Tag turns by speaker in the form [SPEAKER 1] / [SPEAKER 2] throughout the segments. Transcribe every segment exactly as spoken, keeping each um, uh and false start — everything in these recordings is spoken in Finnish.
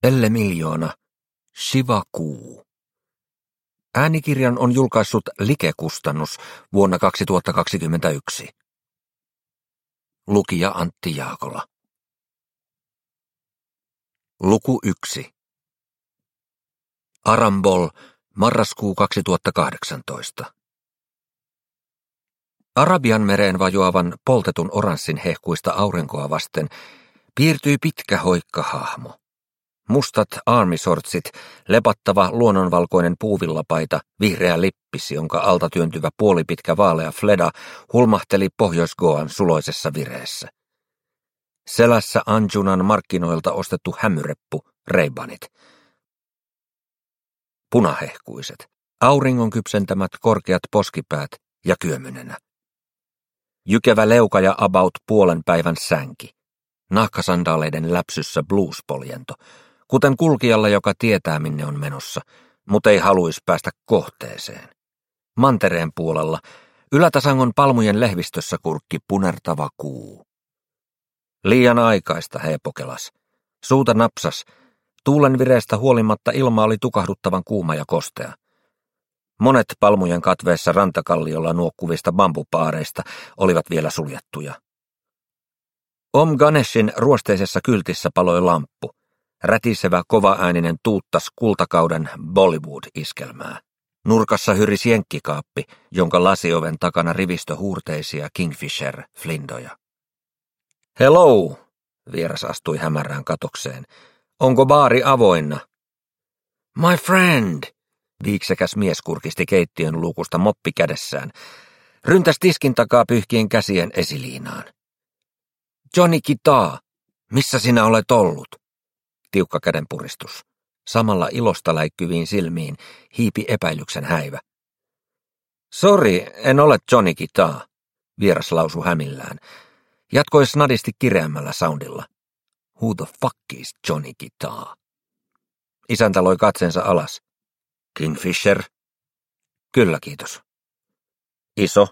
[SPEAKER 1] Elle miljoona. Shiva-kuu. Äänikirjan on julkaissut Like-kustannus vuonna kaksituhattakaksikymmentäyksi. Lukija Antti Jaakola. Luku yksi. Arambol, marraskuu kaksituhattakahdeksantoista. Arabian mereen vajoavan poltetun oranssin hehkuista aurinkoa vasten piirtyi pitkä hoikka hahmo. Mustat armisortsit, lepattava luonnonvalkoinen puuvillapaita, vihreä lippis, jonka alta työntyvä puolipitkä vaalea fleda hulmahteli Pohjois-Goan suloisessa vireessä. Selässä Anjunan markkinoilta ostettu hämyreppu, reibanit. Punahehkuiset, auringon kypsentämät korkeat poskipäät ja kyömynenä. Jykevä leuka ja about puolen päivän sänki. Nahkasandaaleiden läpsyssä bluespoljento, kuten kulkijalla, joka tietää minne on menossa, mutta ei haluisi päästä kohteeseen. Mantereen puolella Ylätasangon palmujen lehvistössä kurkki punertava kuu. Liian aikaista, heepokelas. Suuta napsas. Tuulen vireestä huolimatta ilma oli tukahduttavan kuuma ja kostea. Monet palmujen katveessa rantakalliolla nuokkuvista bambupaareista olivat vielä suljettuja. Om Ganeshin ruosteisessa kyltissä paloi lamppu. Rätisevä kovaääninen tuuttas kultakauden Bollywood-iskelmää. Nurkassa hyrisi jenkkikaappi, jonka lasioven takana rivistö huurteisia Kingfisher-flindoja. Hello, vieras astui hämärään katokseen. Onko baari avoinna? My friend, viiksekäs mies kurkisti keittiön luukusta moppi kädessään. Ryntäs tiskin takaa pyyhkien käsien esiliinaan. Johnny Guitar, missä sinä olet ollut? Tiukka kädenpuristus. Samalla ilosta läikkyviin silmiin hiipi epäilyksen häivä. Sori, en ole Johnny Guitar, vieras lausui hämillään. Jatkoi snadisti kireämmällä soundilla. Who the fuck is Johnny Guitar? Isäntä loi katseensa alas. Kingfisher? Kyllä, kiitos. Iso?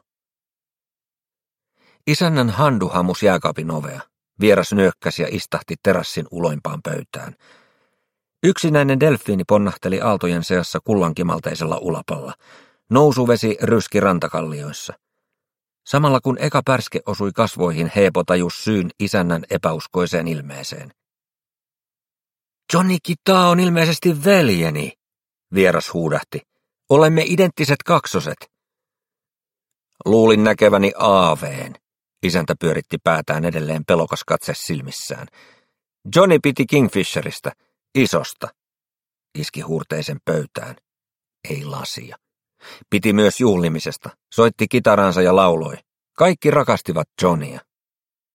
[SPEAKER 1] Isännän handu hamus jääkaapin ovea. Vieras nyökkäsi ja istahti terassin uloimpaan pöytään. Yksinäinen delfiini ponnahteli aaltojen seassa kullankimalteisella ulapalla. Nousuvesi ryski rantakallioissa. Samalla kun eka pärske osui kasvoihin, Heepo tajus syyn isännän epäuskoiseen ilmeeseen. Johnny Guitar on ilmeisesti veljeni, vieras huudahti. Olemme identtiset kaksoset. Luulin näkeväni aaveen. Isäntä pyöritti päätään edelleen pelokas katse silmissään. Johnny piti Kingfisheristä, isosta. Iski huurteisen pöytään. Ei lasia. Piti myös juhlimisesta. Soitti kitaransa ja lauloi. Kaikki rakastivat Johnya.